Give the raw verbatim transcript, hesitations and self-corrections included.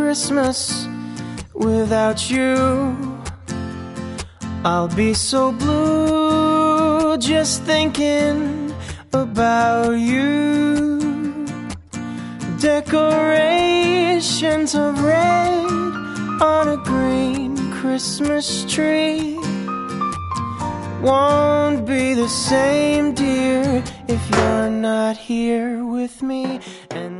Christmas without you. I'll be so blue just thinking about you. Decorations of red on a green Christmas tree won't be the same, dear, if you're not here with me. And